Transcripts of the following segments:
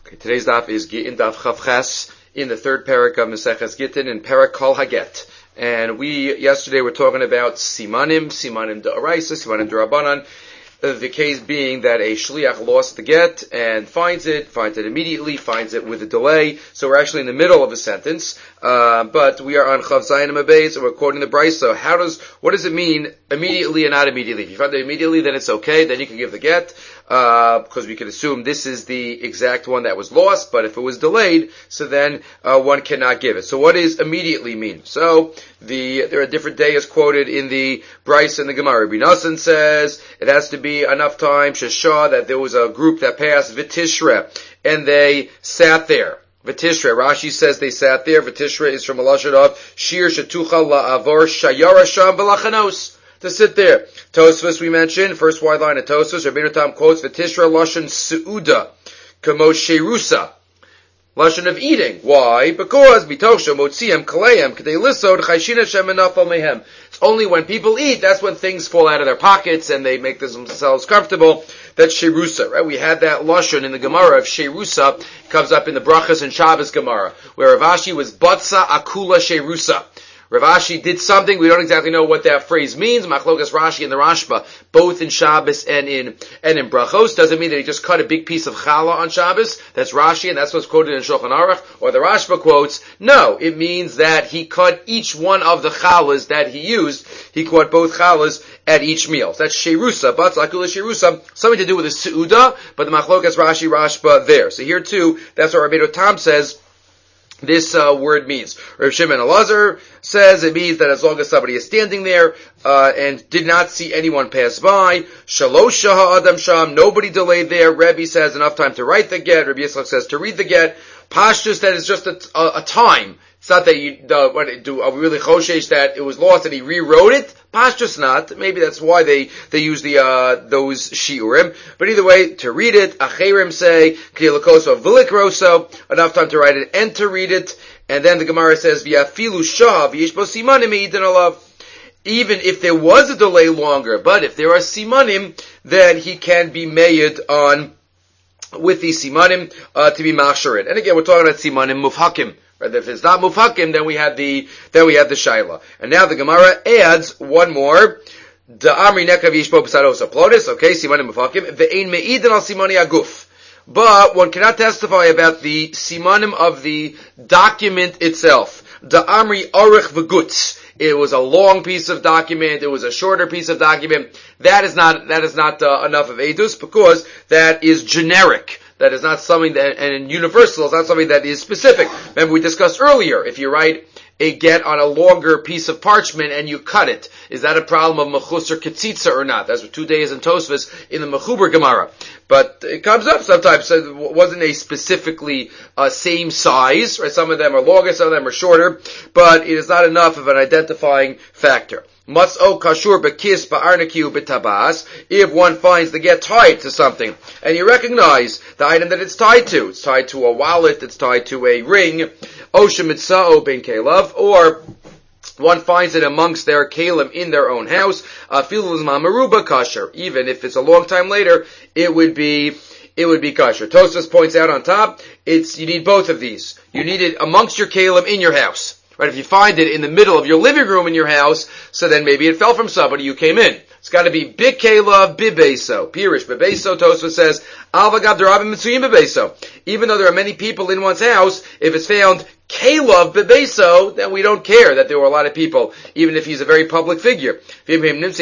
Okay, today's daf is Gittin Daf Chavches in the third parak of Maseches Gittin in Parak Kol Haget. And we yesterday were talking about Simanim D'Oraisa, Simanim D'Rabbanan. The case being that a shliach lost the get and finds it immediately, finds it with a delay. So we're actually in the middle of a sentence, but we are on Chav Zayin Mabez, and we're quoting the Brisa. What does it mean immediately and not immediately? If you find it immediately, then it's okay, then you can give the get, because we can assume this is the exact one that was lost, but if it was delayed, so then one cannot give it. So what does immediately mean? So there are different days quoted in the Brisa and the Gemara. Rabbi Nosson says it has to be enough time, Sheshah, that there was a group that passed V'tishre, and they sat there. V'tishre, Rashi says they sat there. V'tishre is from a lashon of Shir Shetucha La'avor Shayara Sham V'lachanos, to sit there. Tosfos we mentioned, first wide line of Tosfos, Rabbeinu Tam quotes V'tishre lashon Seuda, Kamo Sherusa, lashon of eating. Why? Because B'tosha Motziam Kaleim K'dei Lisod Chayshina Shem Enafal Mehem. It's only when people eat, that's when things fall out of their pockets and they make themselves comfortable. That's Sherusa, right? We had that lashon in the Gemara of Sherusa, comes up in the Brachas and Shabbos Gemara, where Rav Ashi was Batsa Akula Sherusa. Rav Ashi did something, we don't exactly know what that phrase means. Machlokas Rashi and the Rashba, both in Shabbos and in Brachos. Doesn't mean that he just cut a big piece of challah on Shabbos. That's Rashi, and that's what's quoted in Shulchan Aruch. Or the Rashba quotes, no, it means that he cut each one of the challahs that he used. He cut both challahs at each meal. So that's Sherusa, but Akula Sherusa, something to do with the Seuda, but the Machlokas Rashi Rashba there. So here too, that's what Rabbeinu Tam says this word means. Rav Shimon Elazar says it means that as long as somebody is standing there and did not see anyone pass by, Shalosh Shaha Adam Sham, nobody delayed there. Rebbe says enough time to write the get. Rabbi Yitzchak says to read the get. Pashtus, that is just a time. It's not that are we really choshesh that it was lost and he rewrote it? Pashtus not. Maybe that's why they use those shiurim. But either way, to read it, acherim say, kriyakoso v'likroso, enough time to write it and to read it. And then the Gemara says, v'yafilu shah v'yishbo simanim eidin alav. Even if there was a delay longer, but if there are simanim, then he can be made on with the simanim to be machsharit. And again, we're talking about simanim mufhakim. Right? If it's not mufhakim, then we have the shaila. And now the Gemara adds one more. Da'amri nekav yishbo b'sadosa plotis. Okay, simanim mufhakim. Ve'ein me'idin al simani aguf. But one cannot testify about the simanim of the document itself. Da'amri arich v'gutz. It was a long piece of document. It was a shorter piece of document. That is not enough of edus, because that is generic. That is not something that, and universal is not something that is specific. Remember we discussed earlier, if you write a get on a longer piece of parchment and you cut it, is that a problem of mechus or ketzitza or not? That's what 2 days in Tosfos in the Mechuber Gemara. But it comes up sometimes, so it wasn't a specifically same size, right? Some of them are longer, some of them are shorter, but it is not enough of an identifying factor. Mas'o kashur bekis ba'arnakiu b'tabas. If one finds the get tied to something, and you recognize the item that it's tied to a wallet, it's tied to a ring, oshem mitzao ben kelav, or one finds it amongst their kalim in their own house, filuz mamaruba kasher. Even if it's a long time later, it would be kasher. Tosfos points out on top, you need both of these. You need it amongst your kalim in your house. Right, if you find it in the middle of your living room in your house, so then maybe it fell from somebody who came in. It's got to be bikela bibeso. Pirish bibeso, Tosfos says, alvagav derabim mitzuyim bibeso. Even though there are many people in one's house, if it's found kelav bibeso, then we don't care that there were a lot of people, even if he's a very public figure. Even if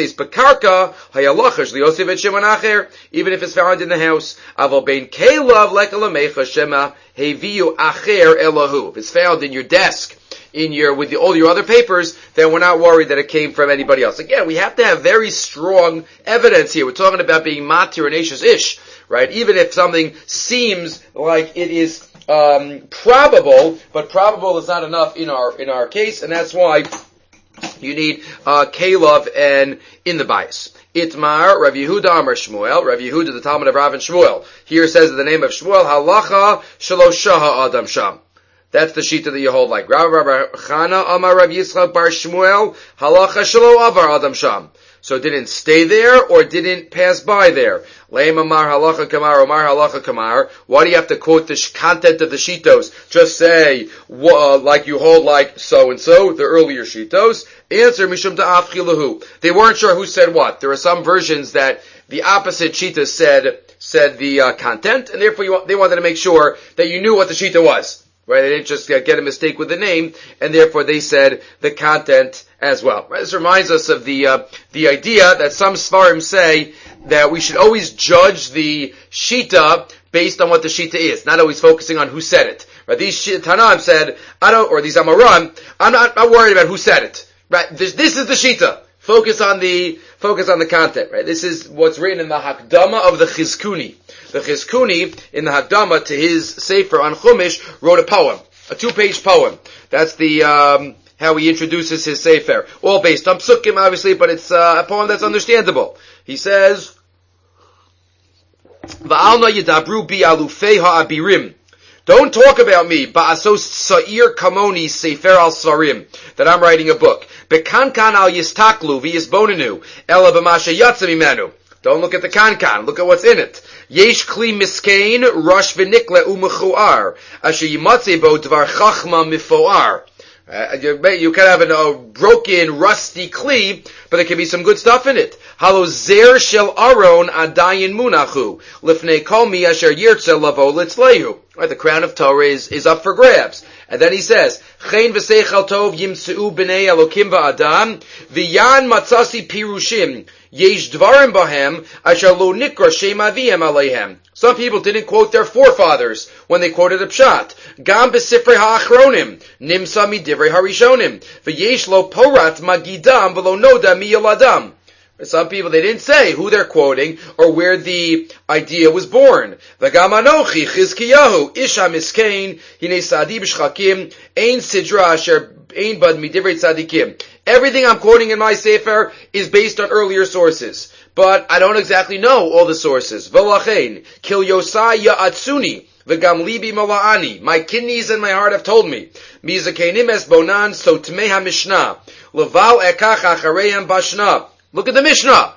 it's found in the house, aval bein kelav lekalamecha shema heviu acher elahu. If it's found in your desk, with all your other papers, then we're not worried that it came from anybody else. Again, we have to have very strong evidence here. We're talking about being matir and ashes ish, right? Even if something seems like it is probable, but probable is not enough in our case, and that's why you need kelav and in the bias. Itmar, Rav Yehuda Amar Shmuel, Rav Yehuda, the Talmud of Rav and Shmuel. Here says the name of Shmuel, halacha shalosh shaha adam sham. That's the shita that you hold like. Rav Chana Amar Rav Yitzchak Bar Shmuel Halacha Shelo Avar Adam Sham. So didn't stay there or didn't pass by there. Leim Amar Halacha Kamar Amar Halacha Kamar. Why do you have to quote the content of the shitos? Just say like you hold like so and so, the earlier shitos. Answer Mishum Da'af Chilahu. They weren't sure who said what. There are some versions that the opposite shita said the content, and therefore they wanted to make sure that you knew what the shita was. Right? They didn't just get a mistake with the name, and therefore they said the content as well. Right? This reminds us of the idea that some Svarim say that we should always judge the shita based on what the shita is, not always focusing on who said it. Right? These Tanaim said, or these Amoram, I'm not worried about who said it. Right? This is the shita. Focus on the content, right? This is what's written in the Hakdama of the Chizkuni. The Chizkuni, in the Hakdama to his Sefer on Chumash, wrote a poem, a 2-page poem. That's the, how he introduces his Sefer. All based on Psukim, obviously, but it's a poem that's understandable. He says, Va'alna yidabru bi alufei ha'abirim. Don't talk about me, ba'asos sa'ir kamoni sefer al sarim, that I'm writing a book. Bekankan al yistaklu v'yisbonenu, ela b'masha yatsa mimenu. Don't look at the kankan, look at what's in it. Yesh kli miskein, rosh v'nikle u'mechuar, asher yimatze bo dvar chachma mifoar. You can have a broken, rusty kli, but there can be some good stuff in it. Halo zer shel aron adayin munachu, lifnei kol mi asher yirtze lavo litzlehu. Right, the crown of Torah is up for grabs. And then he says, Chen v'seichel tov yimtzeu b'nei Elokim v'adam, v'yan matzasi pirushim, yesh dvarim bahem, asher lo nikra shem aviyem aleihem. Some people didn't quote their forefathers when they quoted a pshat. Gam b'sifrei ha'achronim, nimsa midivrei harishonim, v'yesh lo porat magidam v'lo noda miyaladam. Some people, they didn't say who they're quoting or where the idea was born. V'gam anochi Chizkiyahu, isha miskein, hine sadi b'shchakim, ein sidra asher ein bad midivrei tzadikim. Everything I'm quoting in my sefer is based on earlier sources, but I don't exactly know all the sources. V'lachein, kil yosai ya'atsuni, v'gam libi mala'ani. My kidneys and my heart have told me. Mizakeinim es bonan sotmei ha-mishnah. Leval ekach achareim bashna. Look at the Mishnah.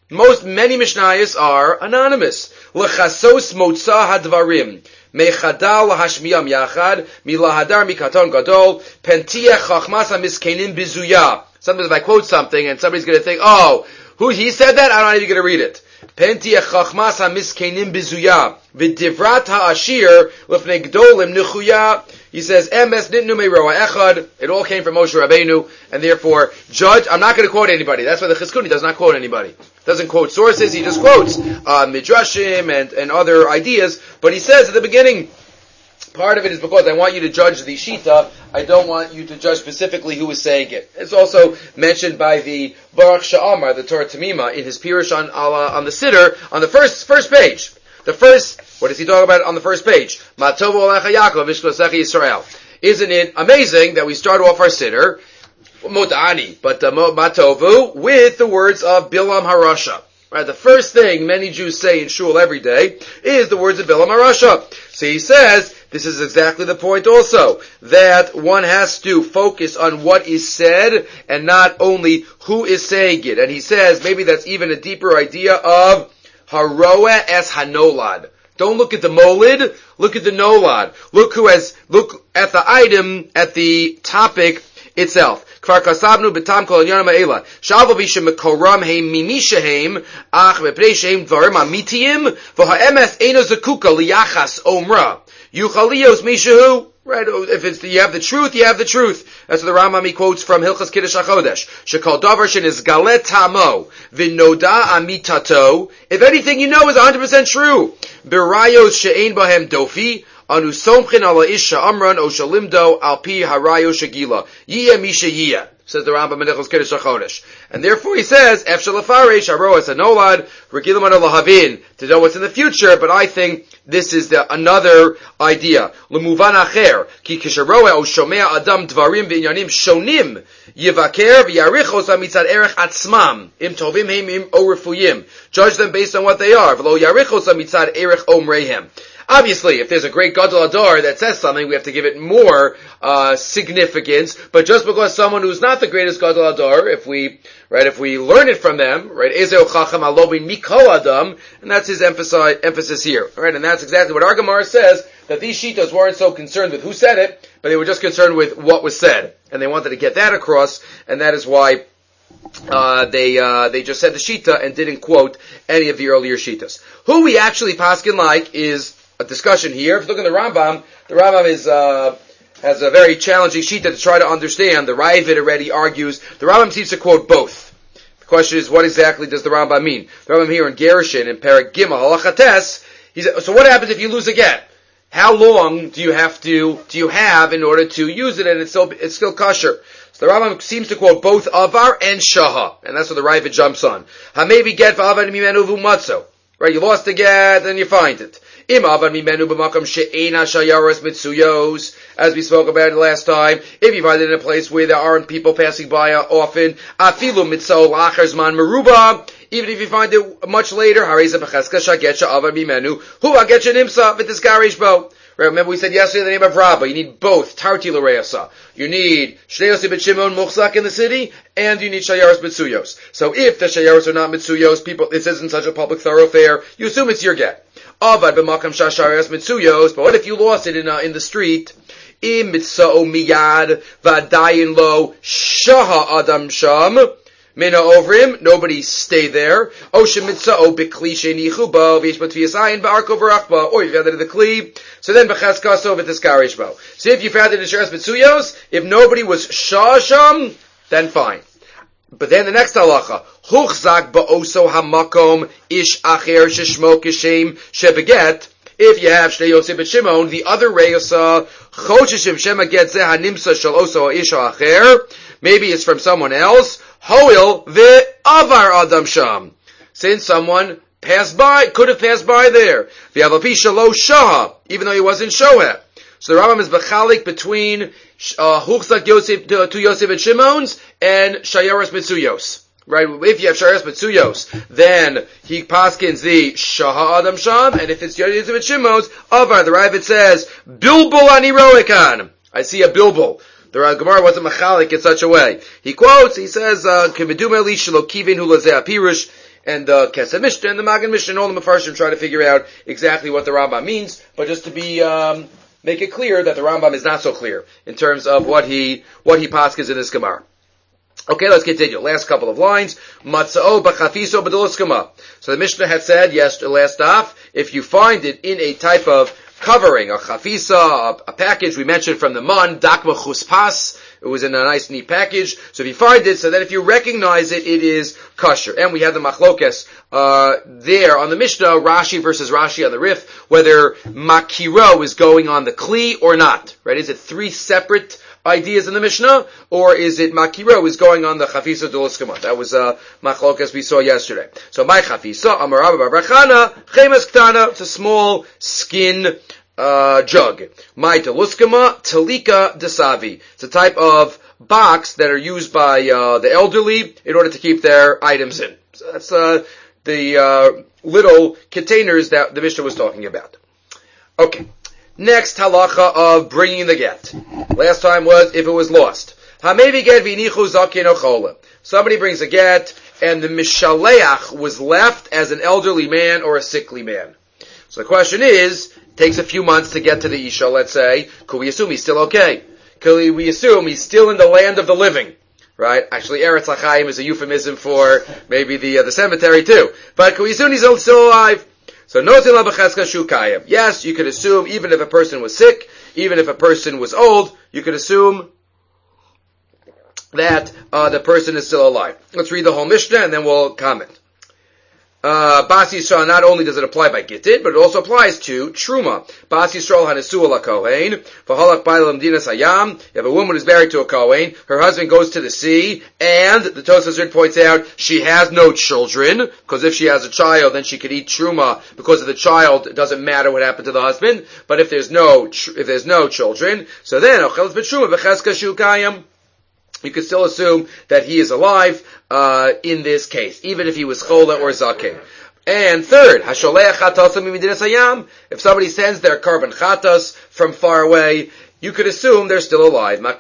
Many Mishnayos are anonymous. L'chasos motza hadvarim. Mechadal lahashmiyam yachad. Milahadar mikaton gadol. Pentiach chachmas ha-miskenim bizuya. Sometimes if I quote something and somebody's going to think, oh, he said that? I'm not even going to read it. Pentiach chachmas ha-miskenim bizuya. V'divrat ha'ashir l'fnei gdolim nichuya. He says, Emes nitnu me'roa echad. It all came from Moshe Rabbeinu, and therefore, judge, I'm not going to quote anybody. That's why the Chizkuni does not quote anybody. Doesn't quote sources, he just quotes midrashim and other ideas, but he says at the beginning, part of it is because I want you to judge the Shita, I don't want you to judge specifically who is saying it. It's also mentioned by the Baruch Sha'amar, the Torah Tamima, in his Pirush on the Siddur, on the first page. What does he talk about on the first page? Matovu Alecha Yaakov, Vishkosecha Yisrael. Isn't it amazing that we start off our Siddur, Modani, but Matovu, with the words of Bilam HaRasha. Right, the first thing many Jews say in shul every day is the words of Bilam HaRasha. So he says, this is exactly the point also, that one has to focus on what is said and not only who is saying it. And he says, maybe that's even a deeper idea of Haroa es Hanolad. Don't look at the molid, look at the nolad. Look at the item, at the topic itself. Kvar kasabnu betam kol inyan ma'ela. Shalva vishem mekoram heim mimishaheim, ach mepnei shehem dvarim amitiyim, v'ha'emes eino zakuka liyachas omra. Yuchalios mishahu. Right, if you have the truth, you have the truth. That's what the Rambam he quotes from Hilchas Kiddush HaChodesh. Shekol davar shen is galet tamo, v'noda amitato. If anything you know is 100% true. Birayos she'ein bahem dofi, anu somchin ala isha amran o shalimdo al pi harayo shagila. Yiyah misha yiyah. Says the Rambam in Hilchos Kiddush HaChodesh. And therefore he says, Ef shalafaresh haroas hanolad, regilam ano lahavin, to know what's in the future, but I think this is another idea. L'muvan acher, ki kisharoa o shomea adam dvarim v'inyanim shonim, yivaker v'yarichos mitzad erech atzmam, im tovim heim im o refuyim. Judge them based on what they are. V'lo yarichos mitzad erech omreihem. Obviously, if there's a great Gadol Ador that says something, we have to give it more significance. But just because someone who's not the greatest Gadol Ador, if we learn it from them, right, Ezeu Chacham Alobin Mikol Adam, and that's his emphasis here, right? And that's exactly what our Gemara says, that these Shitas weren't so concerned with who said it, but they were just concerned with what was said, and they wanted to get that across, and that is why they just said the Shita and didn't quote any of the earlier Shitas. Who we actually paskin like is a discussion here. If you look at the Rambam has a very challenging Shita to try to understand. The Ravid already argues. The Rambam seems to quote both. The question is, what exactly does the Rambam mean? The Rambam here in Gerushin, in Perek Gimel, Halachates, he said, so what happens if you lose a get? How long do you have in order to use it, and it's still kosher? So the Rambam seems to quote both Avar and Shaha, and that's what the Ravid jumps on. Hamevi get v'avar mimenu v'matzo. Right, you lost the get, then you find it. Im avar mimenu b'makam she'ena shayaros mitzuyos, as we spoke about it last time. If you find it in a place where there aren't people passing by often, afilu mitzo lachar zman meruba. Even if you find it much later, hareza b'cheska shagetcha avar mimenu hu agetcha nimsa v'tiskarish bo. Right, remember we said yesterday the name of Rabbah. You need both. Tarti l'reasa. You need Shnei Yosef ben Shimon Muchzak in the city, and you need Shayaros Mitsuyos. So if the Shayaros are not Mitsuyos, this isn't such a public thoroughfare, you assume it's your get. Avad b'makam Shayaros Mitsuyos, but what if you lost it in the street? Im mitzao miyad v'adayin lo shaha adam sham. Mina ovrim, nobody stay there. Oshem mitzao b'kli she'nichu bo v'yishba tviyasayin ba'arko v'rachba. Or you found it in the kli. So then b'chaskaso v'tiskarish bo. So if you found it in Shayaros Mitzuyos, if nobody was shasham, then fine. But then the next halacha, huchzak ba'oso hamakom ish acher sheshmo kishem shebeget. If you have Shnei Yosef ben Shimon, the other reyosa, chosheshim shema get zeh hanimsa shel oso ish acher. Maybe it's from someone else. Hoil ve'avar adam sham. Since someone could have passed by there. V'yavapi shalo shaha, even though he wasn't shoha. So the Rambam is b'chalik between huchzak Yosef to Yosef and Shimon's and shayaros mitzuyos. Right? If you have shayaros mitzuyos, then he paskins the shaha adam sham, and if it's Yosef and Shimon's, avar. The Ravid says bilbul ani roekan. I see a bilbul. The Gemara wasn't machalik in such a way. He quotes, he says, Kemedumeli shelo kivin hu lazeh pirush, and the Kesef Mishnah and the Magen Mishnah and all the Mefarshim try to figure out exactly what the Rambam means, but just to make it clear that the Rambam is not so clear in terms of what he paskins in this Gemara. Okay, let's continue. Last couple of lines. Matzao b'chafiso b'doloskama. So the Mishnah had said, last off, if you find it in a type of covering, a chafisa, a package we mentioned from the man, dakma chuspas, it was in a nice neat package. So if you find it, so that if you recognize it, it is kosher. And we have the machlokes there on the Mishnah, Rashi versus Rashi on the Rif, whether makiro is going on the kli or not. Right? Is it three separate ideas in the Mishnah, or is it makiro is going on the chafisa doloskama? That was machlokas we saw yesterday. So my chafisa, amar Rabba bar Chana, chemes ktana, it's a small skin jug. My doloskama, talika desavi. It's a type of box that are used by the elderly in order to keep their items in. So that's the little containers that the Mishnah was talking about. Okay. Next halacha of bringing the get. Last time was if it was lost. Hamevi get v'inichu zaken ochola. Somebody brings a get, and the mishaleach was left as an elderly man or a sickly man. So the question is, it takes a few months to get to the isha, let's say. Could we assume he's still okay? Could we assume he's still in the land of the living? Right? Actually, Eretz L'chaim is a euphemism for maybe the cemetery too. But could we assume he's still alive? So yes, you could assume even if a person was sick, even if a person was old, you could assume that the person is still alive. Let's read the whole Mishnah and then we'll comment. Bas Yisrael, not only does it apply by Gittin, but it also applies to Truma. Bas Yisrael hanesu ala Kohen, v'halach b'alam dinas hayam. You have a woman who's married to a Kohen, her husband goes to the sea, and the Tosafos points out she has no children, because if she has a child, then she could eat Truma. Because of the child, it doesn't matter what happened to the husband. But if there's no children, so then ocheles b'Truma v'cheska shukayim. You could still assume that he is alive in this case, even if he was chola or zaken. And third, hasholeach chatasam mimidinas hayam. If somebody sends their carbon chatas from far away, you could assume they're still alive. Right?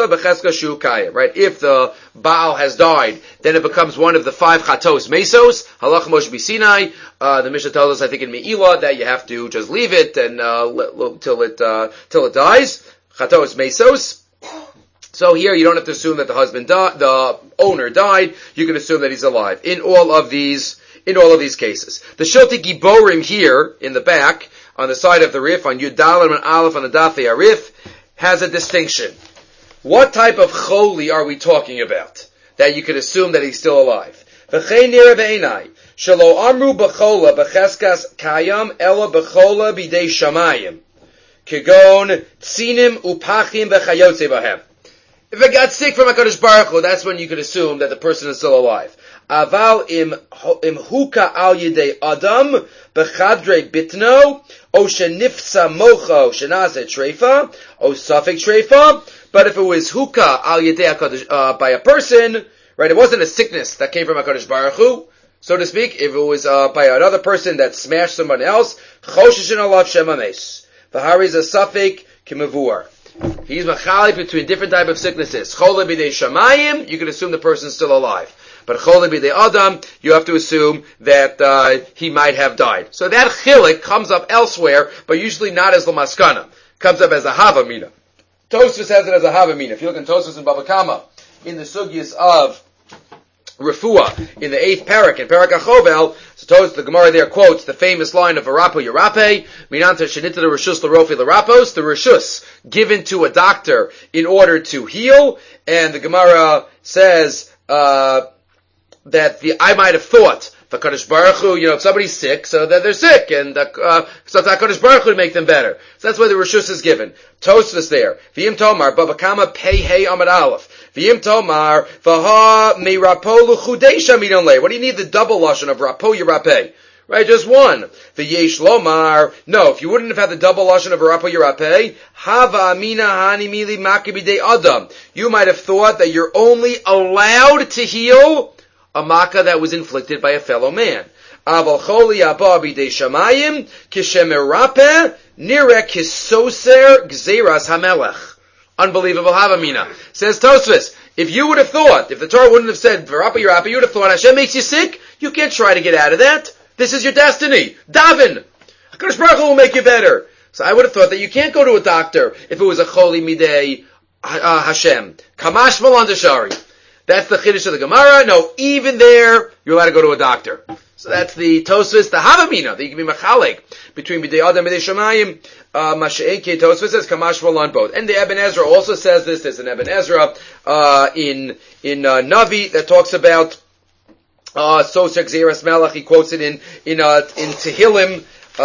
If the Baal has died, then it becomes one of the 5 chatos mesos. Halach Moshe B'Sinai. The Mishnah tells us, I think in Me'ilah, that you have to just leave it and till it dies. Chatos mesos. So here you don't have to assume that the owner died. You can assume that he's alive. In all of these cases, the Shilti Giborim here in the back, on the side of the Rif, on Yud Dalet and Aleph on the Dafei Arif, has a distinction. What type of choli are we talking about? That you can assume that he's still alive. V'chei nira ve'enai, shelo amru b'chola b'cheskas kayam ela b'chola b'dei shamayim, kegon tzinim upachim v'chayotze b'hem. If it got sick from HaKadosh Baruch Hu, that's when you could assume that the person is still alive. Aval im huka al yidei adam b'chadrei bitno o shenifsa mocho shenaze treifa o safek treifa. But if it was huka al yidei by a person, right? It wasn't a sickness that came from HaKadosh Baruch Hu, so to speak. If it was by another person that smashed someone else, choshishin alav shemames. V'hariz a safek kimavur. He's machalik between different type of sicknesses. Chola b'dei shamayim, you can assume the person's still alive. But chola b'dei adam, you have to assume that he might have died. So that chilik comes up elsewhere, but usually not as l'maskana. Comes up as a havamina. Tosfos has it as a havamina. If you look in Tosfos and Baba Kama, in the sugyas of Refuah, in the 8th parak, in Parak HaChovel, so the Gemara there quotes the famous line of V'rapo Yerape, Minanta Shenita the Rishus L'Rofi L'Rapos, the Rishus given to a doctor in order to heal, and the Gemara says that I might have thought the HaKadosh Baruch Hu, if somebody's sick, so that they're sick, and so the HaKadosh Baruch Hu would make them better. So that's why the Rishus is given. Tosfos there. V'yim Tomar, Baba Kama Pei Hei Amad Aleph. V'yim Tomar, V'ha Me Rapo L'Chudeisha Midon Le. What do you need the double lashon of Rapo Yerape? Right, just one. V'yesh Lomar. No, if you wouldn't have had the double lashon of Rapo Yerape, Hava Amina Hani Mili Maki B'dei Adam. You might have thought that you're only allowed to heal a makkah that was inflicted by a fellow man. Aval choli abba b'dei shamayim kishemerape nire kisoser gzeras hamelech. Unbelievable havamina. Says Tosfos, if you would have thought, if the Torah wouldn't have said v'rapa yirape, you would have thought Hashem makes you sick. You can't try to get out of that. This is your destiny. Daven. HaKadosh Baruch Hu will make you better. So I would have thought that you can't go to a doctor if it was a choli midei Hashem. Kamash malan deshari. That's the chiddush of the Gemara. No, even there, you're allowed to go to a doctor. So that's the Tosfos, the Havamina, that you can be machalik between B'dei Adam and B'dei Shamayim. Masha'enke Tosfos says Kamash Malan both. And the Eben Ezra also says this. There's an Eben Ezra in Navi that talks about Soser Gzeras Melech. He quotes it in Tehillim.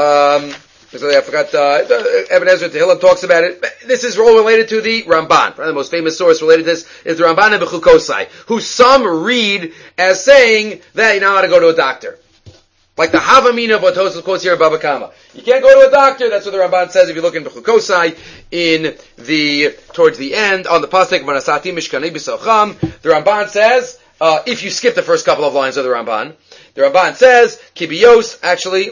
I forgot, Eben Ezra Tehillim talks about it. This is all related to the Ramban. Probably the most famous source related to this is the Ramban and Bechukosai, who some read as saying that you're not allowed to go to a doctor. Like the Havamina of what Tosfos quotes here in Baba Kama. You can't go to a doctor, that's what the Ramban says if you look in Bechukosai, towards the end, on the Pasuk, Manasati Mishkanei B'Socham, the Ramban says, if you skip the first couple of lines of the Ramban says, Kibiyos, actually,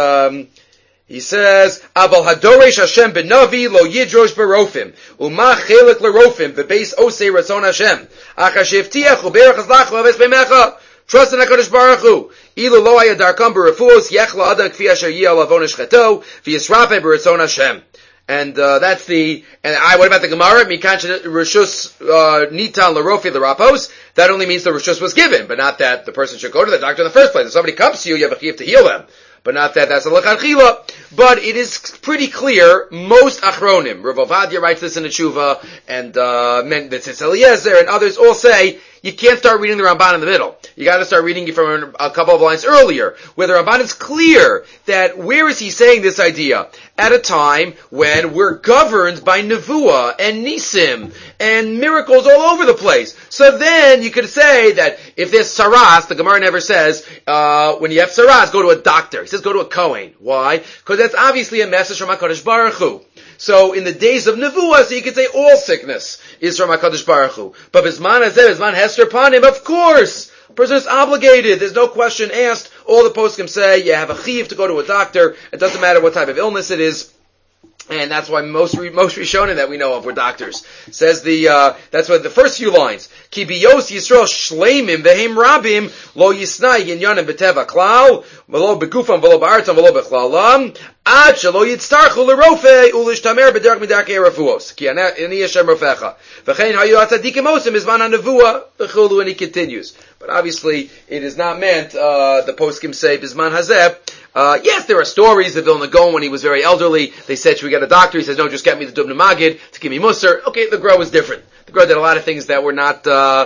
he says, "Aval hadoresh Hashem benavi lo yidrosh berofim uma chelik lerofim bebeis osei ratzon Hashem achashivtiach uberach azlach laves bemecha." Trust in Hakadosh Baruch Hu. Ilu lo hayadarkam berefuos yechla adam kfi asher yiyal avonesh cheto v'yisrape beratzon Hashem. And that's the. And what about the Gemara? Mikan rishus nitan lerofi lerapos. That only means the rishus was given, but not that the person should go to the doctor in the first place. If somebody comes to you, you have a chiyuv to heal them. But not that that's a lechanchila. But it is pretty clear, most achronim, Rav Ovadia writes this in the Tshuva, and Tzitz Eliezer and others all say, you can't start reading the Ramban in the middle. You gotta start reading it from a couple of lines earlier, where the Ramban is clear that where is he saying this idea? At a time when we're governed by Nevuah and Nisim and miracles all over the place. So then you could say that if there's saras, the Gemara never says, when you have saras, go to a doctor. He says go to a Kohen. Why? Because that's obviously a message from HaKadosh Baruch Hu. So in the days of Nevuah, so you could say all sickness is from HaKadosh Baruch Hu. But Bisman Hazeh, Bisman Hester Panim, of course, a person is obligated. There's no question asked All the poskim say you have a chiv to go to a doctor. It doesn't matter what type of illness it is. And that's why most Rishonim that we know of were doctors. Says that's what the first few lines. Ki biyos Yisrael shleimim vehem rabim lo yisnai yinyanim beteva klal v'lo begufam v'lo ba'artzam v'lo bechlalam ad shelo yitztarchu l'rofei ulishtamer b'derech midarkei refuos ki ani Hashem rofecha v'chein hayu atzadikim osim izman hanevua v'chulu, and he continues. But obviously it is not meant, the poskim say bizman hazeh. Yes, there are stories of Vilna Gaon when he was very elderly. They said, should we get a doctor? He says, no, just get me the Dubna Magid to give me Musar. Okay, the Gra was different. The Gra did a lot of things that were not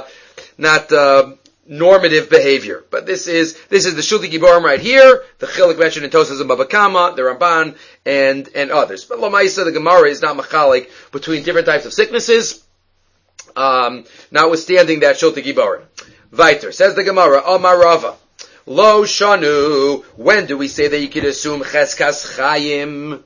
normative behavior. But this is the Shulti Giborim right here, the Chilik mentioned in Tosas and Baba Kama, the Ramban, and others. But Lamaisa, the Gemara is not machalik between different types of sicknesses, notwithstanding that Shulti Giborim. Viter, says the Gemara, Amar Rava. Lo shanu. When do we say that you can assume cheskas chayim?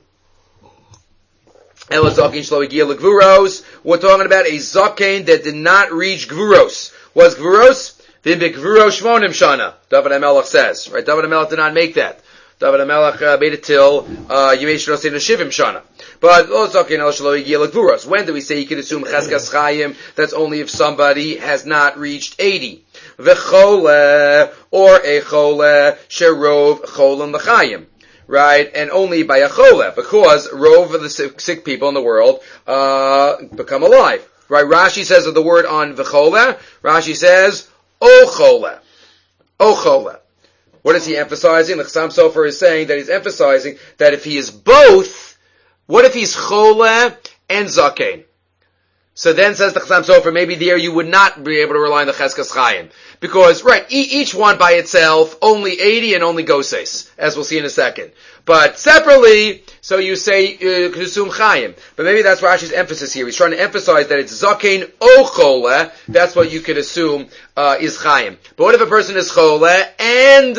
Ela zaken shlo igia legvuros. We're talking about a zaken that did not reach gvuros. Was gvuros? Then be gvuros shmonim shana. David HaMelech says, right? David HaMelech did not make that. David HaMelech made it till Yimei Shnosei Neshivim shana. But lo zaken ela shlo igia legvuros. When do we say you can assume cheskas chayim? That's only if somebody has not reached 80. V'chole, or a chole, sherov cholim l'chayim. Right? And only by a chole, because rov of the sick people in the world, become alive. Right? Rashi says of the word on v'chole, Rashi says, o chole. O chole. What is he emphasizing? The Chassam Sofer is saying that he's emphasizing that if he is both, what if he's chole and zaken? So then says the Chassam Sofer, maybe there you would not be able to rely on the Cheskas Chaim. Because, right, each one by itself, only 80 and only Goses, as we'll see in a second. But separately, so you say, could assume Chaim. But maybe that's Rashi's emphasis here. He's trying to emphasize that it's Zakein o Chole, that's what you could assume, is Chaim. But what if a person is Chole and,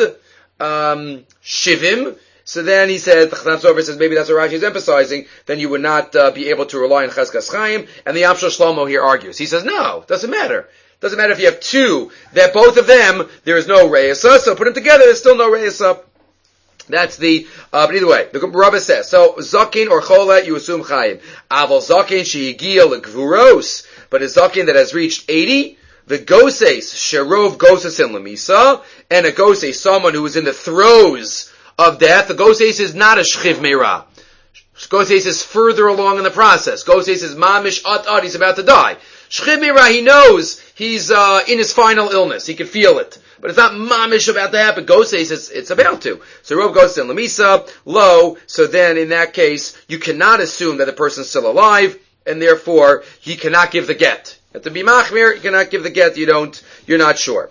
Shivim? So then he said, the Chassam Sofer says, maybe that's what Rashi is emphasizing, then you would not be able to rely on Cheskas Chaim. And the Amshel Shlomo here argues. He says, no, doesn't matter. Doesn't matter if you have two, that both of them, there is no Reisa, so put them together, there's still no Reisa. That's the, but either way, the Rabbi says, so Zakin or Cholet, you assume Chaim. Aval Zakin, Shehigia L'Gvuros, but a Zakin that has reached 80, the Goses, Sherov Goses in Lamisa, and a Goses, someone who is in the throes of death. The Goses is not a Shchiv Meira. Goses is further along in the process. Goses is Mamish At, he's about to die. Shchiv Meira, he knows he's in his final illness. He can feel it. But it's not mamish about to happen. Goses, it's about to. So Rov goes in Lamisa, low, so then in that case, you cannot assume that the person's still alive, and therefore, he cannot give the get. You have to be machmir, you cannot give the get, you're not sure.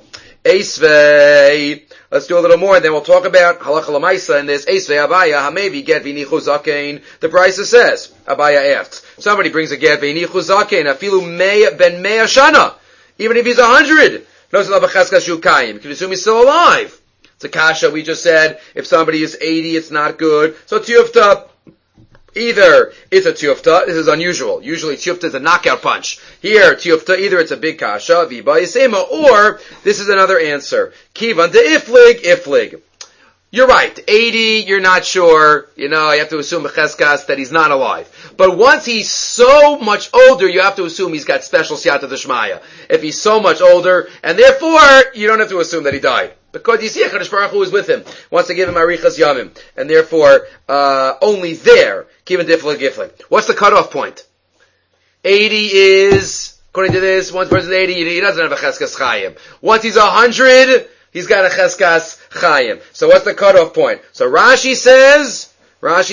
Eisvei, let's do a little more, and then we'll talk about halacha l'maisa, and there's Eisvei Abaya, hamevi get v'nichu zakein. The Brisa says, Abaya asks, somebody brings a get v'nichu zakein, afilu ben mea shana, even if he's 100. You can assume he's still alive. It's a kasha. We just said if somebody is 80, it's not good. So tiyufta, either it's a tiyufta. This is unusual. Usually tiyufta is a knockout punch. Here, tiyufta, either it's a big kasha, viba yisema, or this is another answer. Kivan de iflig. You're right. 80, you're not sure. You have to assume b'cheskas that he's not alive. But once he's so much older, you have to assume he's got special siyata d'shmaya. If he's so much older, and therefore, you don't have to assume that he died. Because you see, HaKadosh Baruch Hu is with him. Wants to give him arichas yamim. And therefore, only there, kivan diflik giflik. What's the cutoff point? 80 is, according to this, once person's 80, he doesn't have a cheskas chayim. Once he's 100, he's got a cheskas chayim. So what's the cutoff point? So Rashi says, where's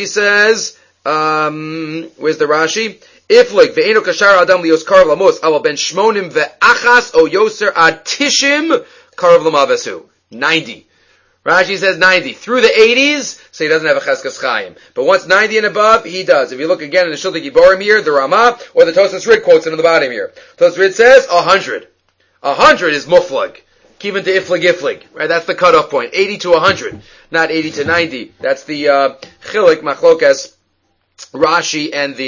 the Rashi? Iflik ve'eno kashar adam lios karav lamos aval ben shmonim ve'achas o yoser ad tishim karav lamavesu. 90. Rashi says 90. Through the 80s, so he doesn't have a cheskas chayim. But once 90 and above, he does. If you look again in the Shulti Giborim here, the Ramah, or the Tosas Rid quotes it on the bottom here. Tosas Rid says 100. 100 is muflag. Kivan to iflig. Right? That's the cutoff point. 80 to 100. Not 80 to 90. That's the chilik machlokas Rashi and the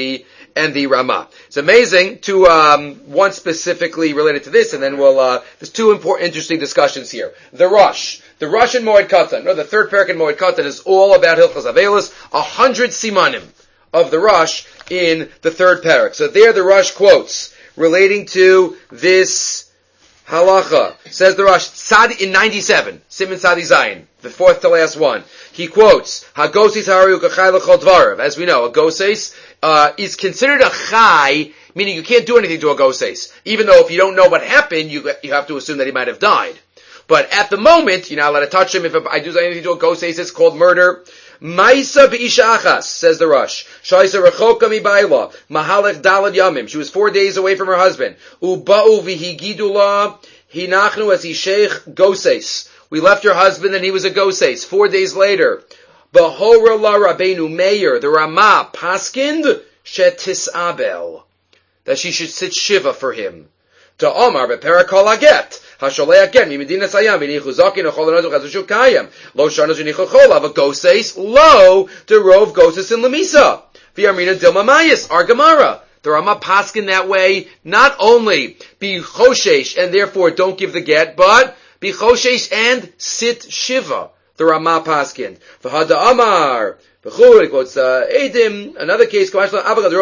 and the Ramah. It's amazing to one specifically related to this, and then there's two important, interesting discussions here. The Rosh in Moed Katan. No, the third parak in Moed Katan is all about Hilchos Avelis, 100 simanim of the Rosh in the third parak. So there the Rosh quotes relating to this halacha. Says the Rosh, Tzad in 97, Siman Tzadi Zayin, the fourth to last one. He quotes, Hagosis harayu kachai l'chol dvarav. As we know, a goses is considered a chai, meaning you can't do anything to a goses. Even though if you don't know what happened, you have to assume that he might have died. But at the moment, you're not allowed to touch him. If I do anything to a goses, it's called murder. Ma'isa b'isha achas, says the Rosh. Shaisa rechoka mibayla, mahalech dalad yamim. She was 4 days away from her husband. Uba'u v'higidula, hinachnu as sheikh goses. We left your husband and he was a goses. 4 days later. Behora la Rabbeinu Meir, the Ramah, paskind shetisabel, that she should sit shiva for him. To Omar beperakol aget. Hasholei again, mimedina sayam, v'nichu zakin, ochol anozu chazushu kayam. Lo shana zunichu chol, ava goses, lo, derov goses in lemisa. V'yarmina dilma mayis, our Gemara. The Ramah paskin that way, not only be choshesh, and therefore don't give the get, but be choshesh and sit shiva. The Ramah paskin. V'hada Amar. V'chul, he quotes Eidim, another case, as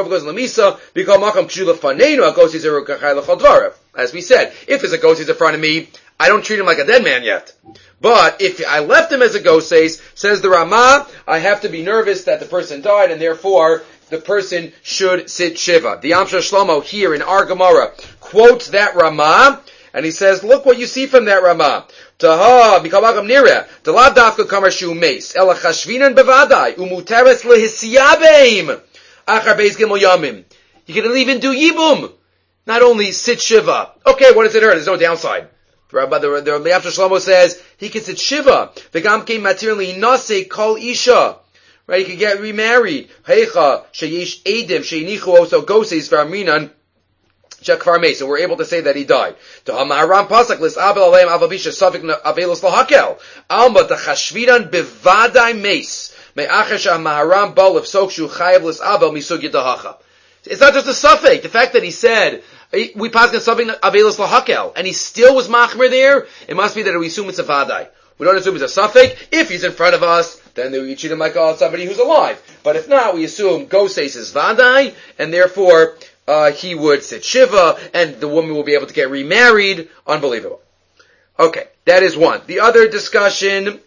we said, if there's a goses in front of me, I don't treat him like a dead man yet. But if I left him as a goses, says the Ramah, I have to be nervous that the person died, and therefore the person should sit shiva. The Amshar Shlomo here in our Gemara quotes that Ramah, and he says, look what you see from that Ramah. Taha, b'kavagam nireh, the lav dafka kamar shu meis, ela chashvinan bevadai, umuteres lehisyabeim, achar beis gimel yamim. You can even do yibum, not only sit shiva. Okay, what does it hurt? There's no downside. The Amshar Shlomo says, he can sit shiva. V'gam kein matir lihinase kol isha. Right, he can get remarried. Heicha, sheyesh edim, sheinichu oso goses v'arminan, so we're able to say that he died. To Hamaharam Pasak lis Abel Aleim Avabisha Safik Avelos Lahakel Alma the Chashviran Bevadai Mace Me'achesh Hamaharam Bal of Sokshu Chayav lis Abel Misug Yadahacha. It's not just a suffix. The fact that he said we pass on something Avelos Lahakel and he still was machmer there, it must be that we assume it's a vadai. We don't assume it's a suffix. If he's in front of us, then we treat him like somebody who's alive. But if not, we assume goses is vadai, and therefore he would sit shiva, and the woman will be able to get remarried. Unbelievable. Okay, that is one. The other discussion,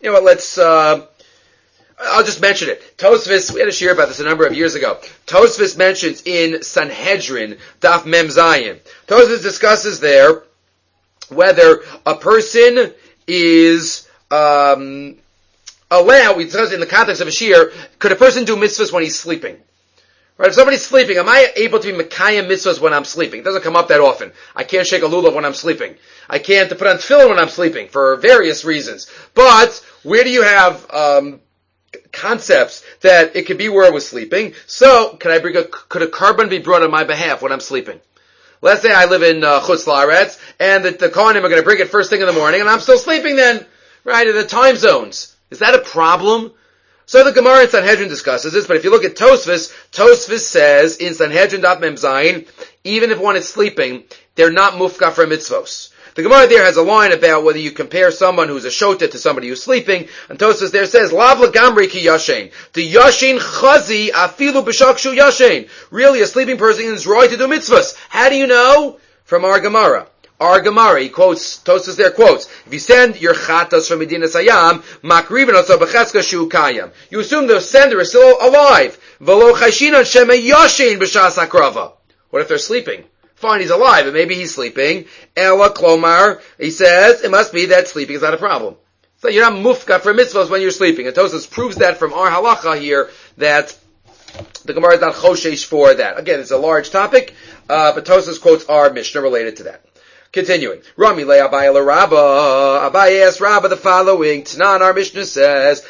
I'll just mention it. Tosfos, we had a shir about this a number of years ago. Tosfos mentions in Sanhedrin, Daf Mem Zayin. Tosfos discusses there whether a person is allowed, it says in the context of a shir, could a person do mitzvahs when he's sleeping? Right, if somebody's sleeping, am I able to be Mekayim mitzvahs when I'm sleeping? It doesn't come up that often. I can't shake a lulav when I'm sleeping. I can't put on tefillin when I'm sleeping, for various reasons. But, where do you have concepts that it could be where I was sleeping? So, could a carbon be brought on my behalf when I'm sleeping? Let's say I live in Chutz La'aretz, and the Kohanim are going to bring it first thing in the morning, and I'm still sleeping then, right, in the time zones. Is that a problem? So the Gemara in Sanhedrin discusses this, but if you look at Tosfos, Tosfos says in Sanhedrin Daf Mem Zayin, even if one is sleeping, they're not mufka for mitzvos. The Gemara there has a line about whether you compare someone who's a shota to somebody who's sleeping, and Tosfos there says, Lav lagamri ki yashen. The yashen chazi afilu b'shakshu yashen. Really, a sleeping person is right to do mitzvahs. How do you know? From our Gemara. Our Gemara, he quotes, Tosfos there quotes, if you send your chatas from Medina Sayam, makrivin also b'cheska shu kayam. You assume the sender is still alive. V'lo chayshinan shema yashen b'shas hakrava. What if they're sleeping? Fine, he's alive, but maybe he's sleeping. Ela klomar, he says, it must be that sleeping is not a problem. So you're not mufka for mitzvahs when you're sleeping. And Tosfos proves that from our halacha here, that the Gemara is not choshesh for that. Again, it's a large topic, but Tosfos quotes our Mishnah related to that. Continuing. Rami le Abaye le Rabba. Abaye asked Rabba the following. Tanan, our Mishnah says,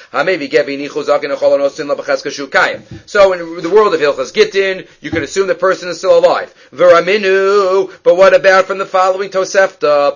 so in the world of Hilchas Gittin, you can assume the person is still alive. V'raminu, but what about from the following Tosefta?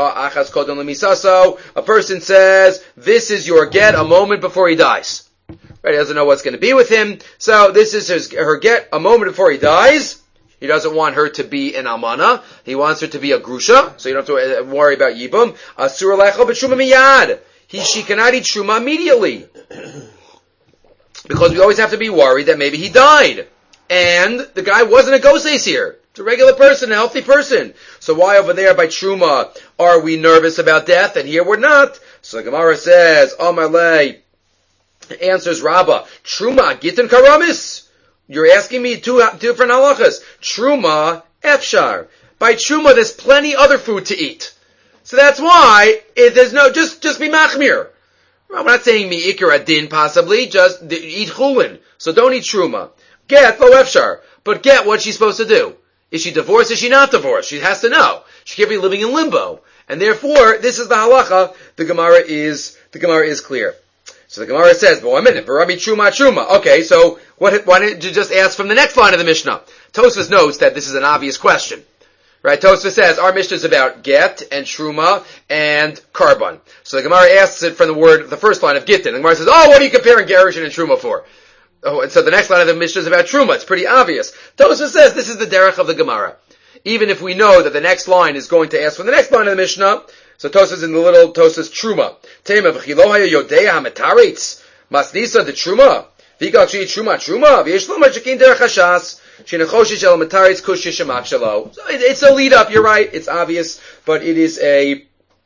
A person says, this is your get a moment before he dies. Right? He doesn't know what's going to be with him. So this is her get a moment before he dies. He doesn't want her to be an almana. He wants her to be a grusha, so you don't have to worry about yibum. Asur lecho b'truma miyad. She cannot eat truma immediately. Because we always have to be worried that maybe he died. And the guy wasn't a goses here. It's a regular person, a healthy person. So why over there by truma are we nervous about death, and here we're not? So the Gemara says, Amalei, answers Rabbah, truma gitin karamis. You're asking me two different halachas. Truma, efshar. By truma, there's plenty other food to eat. So that's why, there's no, just be machmir. I'm not saying mi ikar adin possibly, just eat chulin. So don't eat truma. Get, lo efshar. But get, what's she supposed to do? Is she divorced? Is she not divorced? She has to know. She can't be living in limbo. And therefore, this is the halacha. The Gemara is clear. So the Gemara says, but 1 minute, Barami Truma. Okay, so why didn't you just ask from the next line of the Mishnah? Tosfos notes that this is an obvious question. Right? Tosfos says, our Mishnah is about get and Truma and Karban. So the Gemara asks it from the first line of Gittin. The Gemara says, what are you comparing Gerushin and Truma for? Oh, and so the next line of the Mishnah is about Truma. It's pretty obvious. Tosfos says this is the derech of the Gemara. Even if we know that the next line is going to ask from the next line of the Mishnah, so Tosfos in the little Tosfos Truma. Tema v'chilohaya yodea hametaritz. Masnisa the Truma. V'ikal chi Truma. V'yesh lo machakin derech hashas. Shenechoshish el metaritz kush yishamak shalo. It's a lead up, you're right. It's obvious, but it is a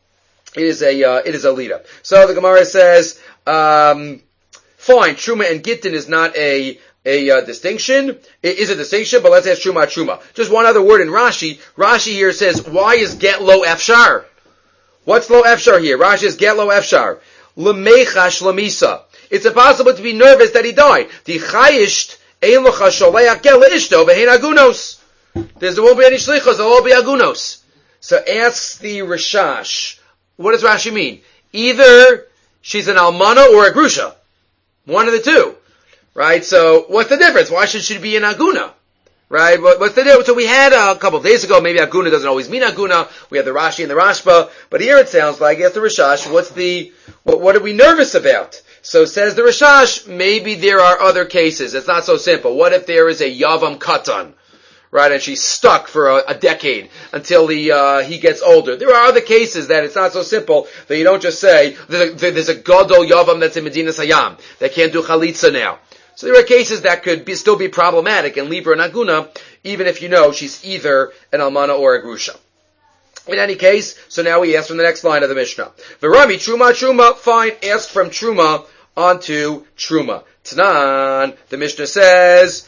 lead up. So the Gemara says, fine, Truma and Gittin is not a distinction. It is a distinction, but let's ask Truma. Just one other word in Rashi. Rashi here says, why is get lo efshar? What's lo efshar here? Rashi says, get lo efshar. L'mechash l'misa. It's impossible to be nervous that he died. The chayisht ein locha sholeach get le'ishto v'hein agunos. There won't be any shlichos, there will be agunos. So asks the Rishash, what does Rashi mean? Either she's an almana or a grusha. One of the two. Right? So, what's the difference? Why should she be an aguna? Right? What's the difference? So we had a couple of days ago, maybe aguna doesn't always mean aguna. We had the Rashi and the Rashba. But here it sounds like, as the Rishash, what are we nervous about? So says the Rishash, maybe there are other cases. It's not so simple. What if there is a Yavam Katan? Right? And she's stuck for a decade until he gets older. There are other cases that it's not so simple that you don't just say, there's a Gadol Yavam that's in Medina Sayyam that can't do Chalitza now. So there are cases that could still be problematic and leave her an aguna, even if you know she's either an almana or a grusha. In any case, so now we ask from the next line of the Mishnah. V'rami Truma, fine, ask from Truma onto Truma. Tanan, the Mishnah says,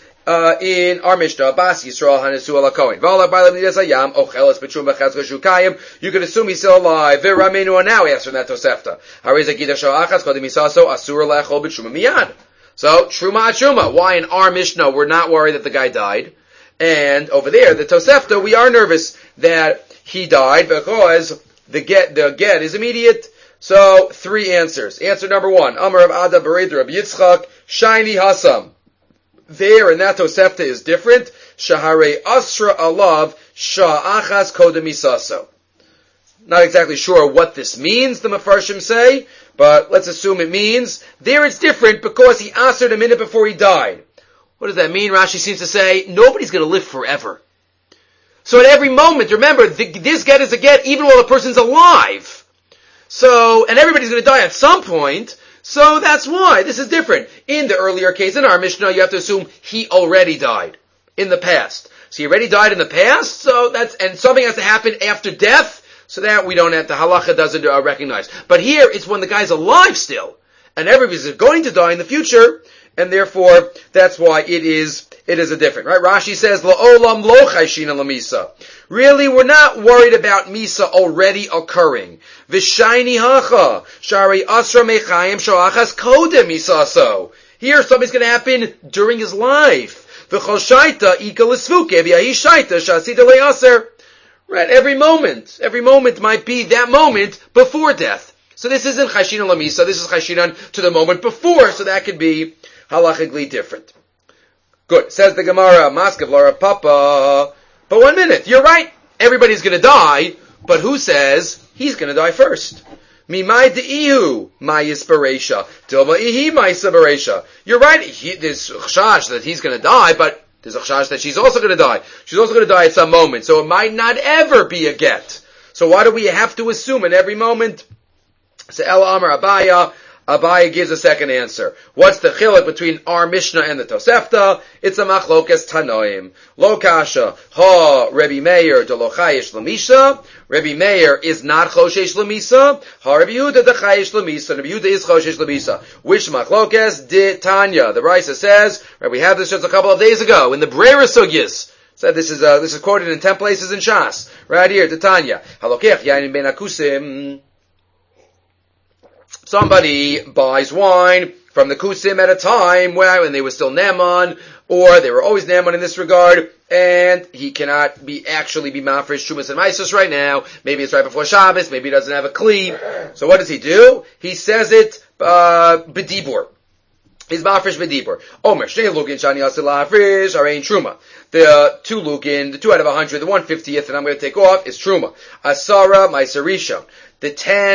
in our Mishnah, Bas Yisrael Hanesu ala Kohen. V'ala b'alam nidas hayam, ocheles b'truma chazga shukayim. You could assume he's still alive. V'ramenu now ask from that Tosefta. Hariza gida sha'achas kodim misaso asur lechol b'truma miyad. So, Truma. Why in our Mishnah we're not worried that the guy died? And over there, the Tosefta, we are nervous that he died because the get is immediate. So, 3 answers. Answer number 1. Amar of Ada Bered Rabbi Yitzchak, Shiny Hasam. There, and that Tosefta is different. Shahare Asra Alav, Sha'achas Kodem Isaso. Not exactly sure what this means, the Mefarshim say, but let's assume it means, there it's different because he answered a minute before he died. What does that mean? Rashi seems to say, nobody's going to live forever. So at every moment, remember, this get is a get even while the person's alive. So, and everybody's going to die at some point, so that's why this is different. In the earlier case, in our Mishnah, you have to assume he already died in the past. So he already died in the past, so and something has to happen after death, so that we don't have, the halacha doesn't recognize. But here, it's when the guy's alive still, and everybody's going to die in the future, and therefore, that's why it is a different, right? Rashi says, La'olam lo chayshina lamisa. Really, we're not worried about misa already occurring. V'shayni hacha, shari asra mechayim shoachas kodem misaso. Here, something's going to happen during his life. V'chol shaita ika l'svuke, v'yahi shaita shasida le'aser. Right, every moment might be that moment before death. So this isn't Chashinan Lamisa, this is Chashinan to the moment before, so that could be halachically different. Good. Says the Gemara, Maskav Lara Papa. But 1 minute, you're right, everybody's gonna die, but who says he's gonna die first? Mimai de'ihu ma'is bereisha. Dilma ihi ma'isa bereisha. You're right, there's chash that he's going to die, but there's a chash that she's also going to die. She's also going to die at some moment, so it might not ever be a get. So why do we have to assume in every moment? So El Amar Abaya gives a second answer. What's the chiluk between our Mishnah and the Tosefta? It's a machlokas tanoim. Lo kasha, ha Rebbe Meir de lo chayesh l'misha. Rebbe Meir is not choshesh l'misa. Ha Rebbe Yehuda de chayesh l'misa. Rebbe Yehuda is choshesh l'misa. Which machlokas? Di Tanya. The Raisa says, right, we had this just a couple of days ago in the Brera Sugyas. Said this is quoted in 10 places in Shas. Right here, Di Tanya. Halokech yayin ben akusim. Somebody buys wine from the Kusim at a time when they were still Naaman, or they were always Naaman in this regard, and he cannot actually be mafresh Shumas and Maisus right now. Maybe it's right before Shabbos, maybe he doesn't have a Kli. So what does he do? He says it, B'dibur. He's mafresh B'dibur. Omer, Shnei Lugin Shani Asil Hafresh, Arein Truma. The 2 Lugin, the 2 out of 100, the 1/50th that I'm going to take off is Truma. Asara, Maisarisha. The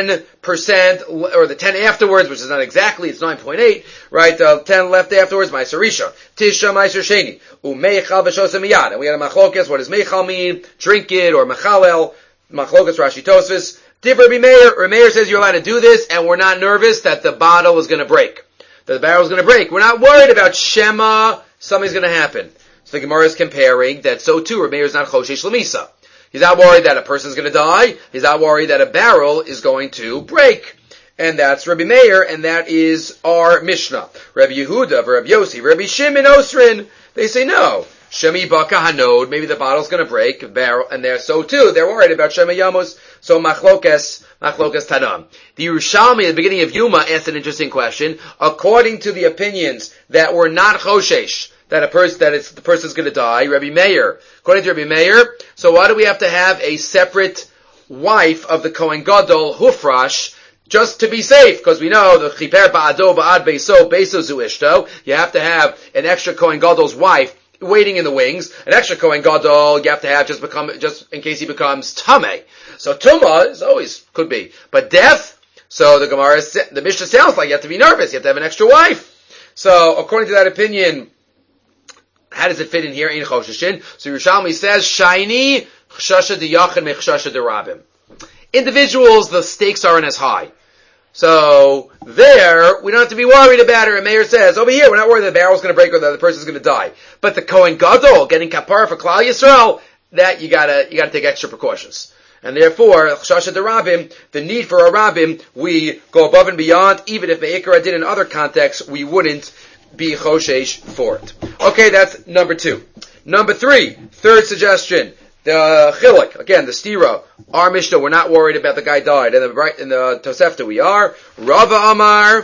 10%, or the 10 afterwards, which is not exactly, it's 9.8, right? 10 left afterwards, Meiser Risha. Tisha, Meiser Sheni. Umeichal v'shosa miyad. And we had a machlokas. What does meichal mean? Drink it, or mechalel. Machlokas Rashi Tosfos. Div Rabbi Meir. Rabbi Meir says you're allowed to do this, and we're not nervous that the bottle is going to break. That the barrel is going to break. We're not worried about Shema, something's going to happen. So the Gemara is comparing that so too, Rabbi Meir is not Choshesh L'misa. He's not worried that a person's going to die. He's not worried that a barrel is going to break. And that's Rabbi Meir, and that is our Mishnah. Rabbi Yehuda, Rabbi Yossi, Rabbi Shimon Osrin, they say no. Shemi Baka Hanod, maybe the bottle's going to break, a barrel, and they're so too. They're worried about Shema Yamos. So Machlokas Tanam. The Yerushalmi at the beginning of Yuma asked an interesting question. According to the opinions that were not Choshesh, that the person's going to die, Rabbi Meir. According to Rabbi Meir, so why do we have to have a separate wife of the Kohen Gadol, Hufrash, just to be safe? Because we know the Chiper Ba'ado Ba'ad Beso Zu Ishto. You have to have an extra Kohen Gadol's wife waiting in the wings. An extra Kohen Gadol you have to have just in case he becomes Tameh. So Tumah is always could be, but death. So the Mishnah sounds like you have to be nervous. You have to have an extra wife. So according to that opinion, how does it fit in here? In Chosheshin. So Yerushalmi says, Shaini chshasha diyachin mechshasha derabim. Individuals, the stakes aren't as high. So there, we don't have to be worried about it. And Meir says, over here, we're not worried that the barrel's going to break or that the person's going to die. But the Kohen Gadol getting kapara for Klal Yisrael, that you gotta take extra precautions. And therefore, chshasha derabim, the need for a rabbim, we go above and beyond. Even if Me'ikra did in other contexts, we wouldn't be choshesh for it. Okay, that's number 2. Number 3, third suggestion, the chiluk, again, the stira. Our Mishnah, we're not worried about the guy died. In the Tosefta we are. Rava Amar,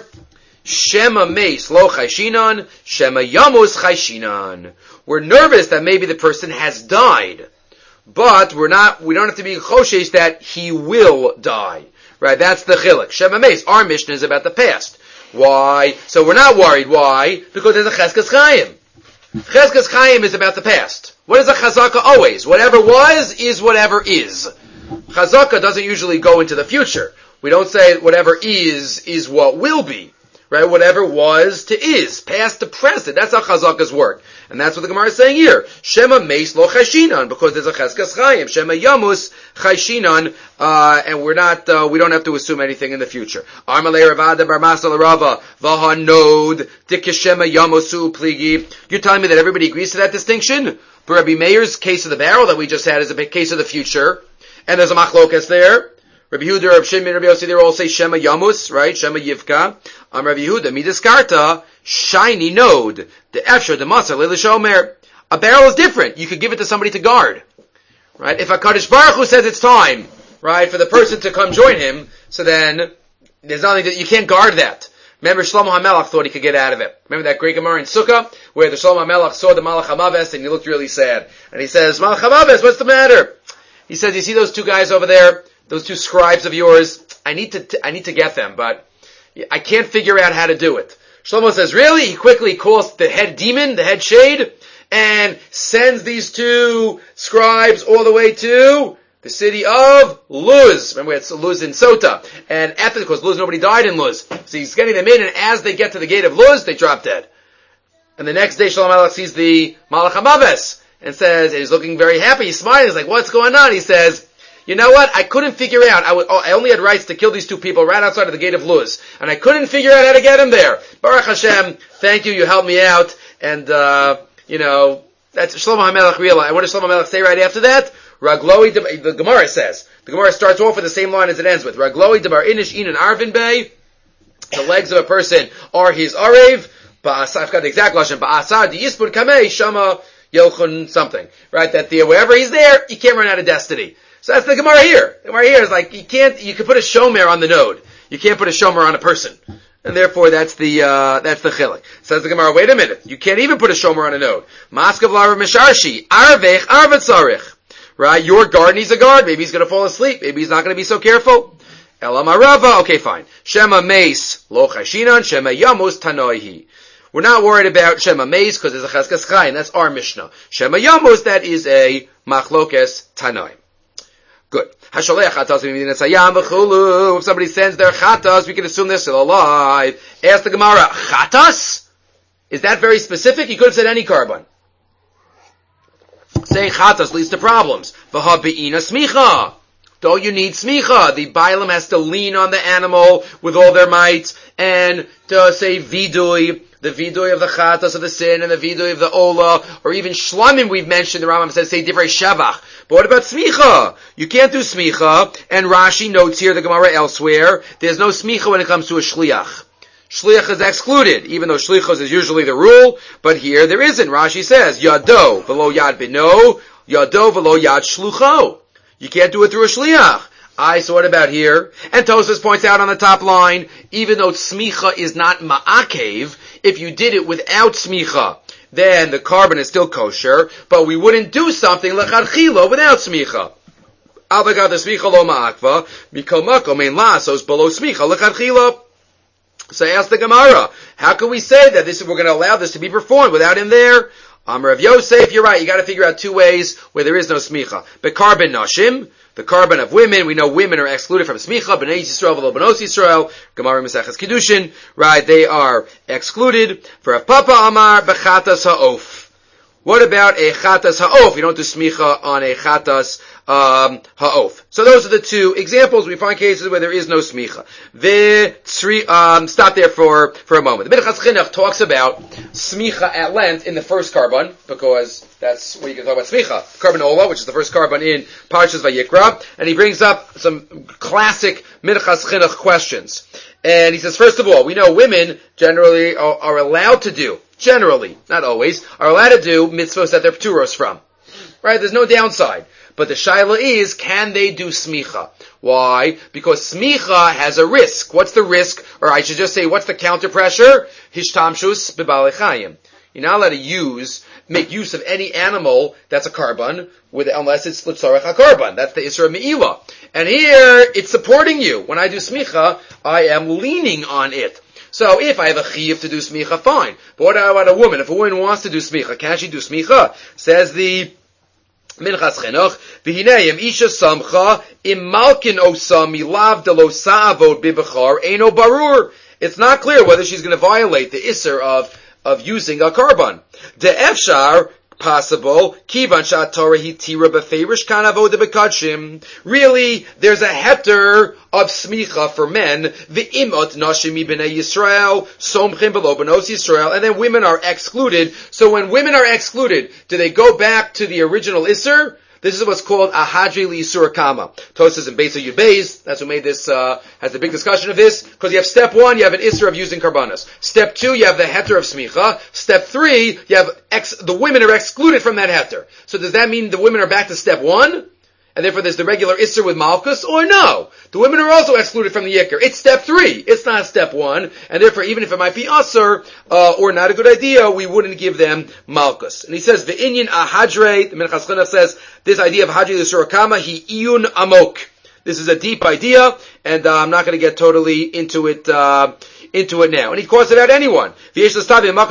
Shema Meis lo chayshinan, Shema Yamus chayshinan. We're nervous that maybe the person has died, but we don't have to be choshesh that he will die. Right, that's the chiluk. Shema Meis, our Mishnah is about the past. Why? So we're not worried. Why? Because there's a Cheskas Chaim. Cheskas Chaim is about the past. What is a Chazaka always? Whatever was is whatever is. Chazaka doesn't usually go into the future. We don't say whatever is what will be. Right? Whatever was to is. Past to present. That's how Chazakas work. And that's what the Gemara is saying here. Shema Meis lo chayshinan, because there's a Cheskas Chaim. Shema Yamus chayshinan, and we don't have to assume anything in the future. Armalei Ravada bar Masal Rava, Vahanod, Dikishema Yamusu Pligi. You're telling me that everybody agrees to that distinction? But Rabbi Meir's case of the barrel that we just had is a case of the future, and there's a machlokas there. Rabbi Yehuda, Rabbi Shimon, Rabbi Yossi, they all say Shema Yamus, right? Shema Yivka. Rabbi Yehuda, Midiskarta, shiny node, the Efsher, the Masar, Lila Shomer. A barrel is different. You could give it to somebody to guard. Right? If a Kadosh Baruch Hu says it's time, right, for the person to come join him, so then, there's nothing that, you can't guard that. Remember, Shlomo HaMelech thought he could get out of it. Remember that great Gemara in Sukkah, where the Shlomo HaMelech saw the Malach HaMaves, and he looked really sad. And he says, Malach HaMaves, what's the matter? He says, you see those 2 guys over there? Those 2 scribes of yours? I need to get them, but I can't figure out how to do it. Shlomo says, really? He quickly calls the head demon, the head shade, and sends these 2 scribes all the way to the city of Luz. Remember, it's Luz in Sota. And after, because Luz, nobody died in Luz. So he's getting them in, and as they get to the gate of Luz, they drop dead. And the next day, Shalom Melech sees the Malach HaMaves, and says, and he's looking very happy, he's smiling, he's like, what's going on? He says, you know what? I couldn't figure out, I only had rights to kill these two people right outside of the gate of Luz. And I couldn't figure out how to get them there. Baruch Hashem, thank you, you helped me out. And, that's Shlomo HaMelech realized. What does Shlomo HaMelech say right after that? Ragloi, the Gemara says. The Gemara starts off with the same line as it ends with. Ragloi debar inish in and arvin bay. The legs of a person are his arev. I've got the exact lashon. Ba'asar di yispud kamei shama yelchun something. Right? That wherever he's there, he can't run out of destiny. So that's the Gemara here. The Gemara here is like, you can put a shomer on the node. You can't put a shomer on a person. And therefore, that's the chilek. Says the Gemara, wait a minute. You can't even put a shomer on a node. Maskav lara misharshi. Arvech arvatzarich. Right? Your guard needs a guard. Maybe he's going to fall asleep. Maybe he's not going to be so careful. Elam arava. Okay, fine. Shema meis lo chashinan. Shema yamus tanoihi. We're not worried about Shema meis because there's a cheskas chayin. That's our Mishnah. Shema yamus, that is a machlokes tanoi. Good. If somebody sends their chatas, we can assume they're still alive. Ask the Gemara, chatas? Is that very specific? You could have said any carbon. Saying chatas leads to problems. V'habe'ina smicha. Don't you need smicha? The Bailam has to lean on the animal with all their might and to say vidui, the vidui of the chatas of the sin and the vidui of the ola, or even shlamim we've mentioned, the Rambam says say divrei shavach. But what about smicha? You can't do smicha, and Rashi notes here, the Gemara elsewhere, there's no smicha when it comes to a shliach. Shliach is excluded, even though shlichos is usually the rule, but here there isn't. Rashi says, yado v'lo yad bino, yado v'lo yad shlucho. You can't do it through a shliach. So what about here? And Tosfos points out on the top line, even though smicha is not ma'akev, if you did it without smicha, then the carbon is still kosher, but we wouldn't do something lecharchilo without smicha. Avagad the smicha lo ma'akva, mikol makom ein lasos below smicha lecharchilo. So I asked the Gemara, how can we say that we're going to allow this to be performed without him there? Amar of Yosef, you're right, you got to figure out two ways where there is no smicha. Bekarbon nashim, the carbon of women, we know women are excluded from smicha, b'nei Yisrael v'lo b'nos Yisrael, Gemara Maseches Kiddushin, right, they are excluded. For a papa amar b'chatas ha'of. What about a chatas ha'of? You don't do smicha on a chatas ha'of. So those are the two examples. We find cases where there is no smicha. Stop there for a moment. The Minchas Chinuch talks about smicha at length in the first carbon, because that's what you can talk about smicha. Carbon ola, which is the first carbon in Parshas Vayikra, and he brings up some classic Minchas Chinuch questions. And he says, first of all, we know women generally are allowed to do, generally, not always, are allowed to do mitzvahs that they're pturos from. Right? There's no downside. But the shaila is, can they do smicha? Why? Because smicha has a risk. What's the risk? Or I should just say, what's the counter pressure? Hishtamshus b'balei chayim. You're not allowed to make use of any animal that's a carbon, unless it's l'tzorech ha-carbon. That's the Isra Me'ilah. And here, it's supporting you. When I do smicha, I am leaning on it. So if I have a chiyuv to do smicha, fine. But what about a woman? If a woman wants to do smicha, can she do smicha? Says the Minchas Chinuch, v'hinei isha samcha im malkin osa milav de lo sa'avod bibachar eino barur. It's not clear whether she's going to violate the isser of using a carbon. De efshar, possible, kivan shat Torah hitira beferish kan avoda bekadshim. Really, there's a heter of smicha for men, v'imot nashim ibnei Yisrael, somchim below benos Yisrael, and then women are excluded. So when women are excluded, do they go back to the original isser? This is what's called a hadri li'isur kama. Tosas and Beis Yud Beis, that's who made this, has a big discussion of this, because you have step 1, you have an isur of using karbanos. Step 2, you have the heter of smicha. Step 3, you have the women are excluded from that heter. So does that mean the women are back to step 1? And therefore there's the regular isur with malchus? Or no? The women are also excluded from the yikr. It's step 3. It's not step 1. And therefore, even if it might be asur, or not a good idea, we wouldn't give them malchus. And he says, Ve'inyan ahadre, the Minchas Chinuch says, this idea of hadre l'surakama, hi iyun amok. This is a deep idea, and I'm not going to get totally into it into it now. And he quotes about anyone. Any other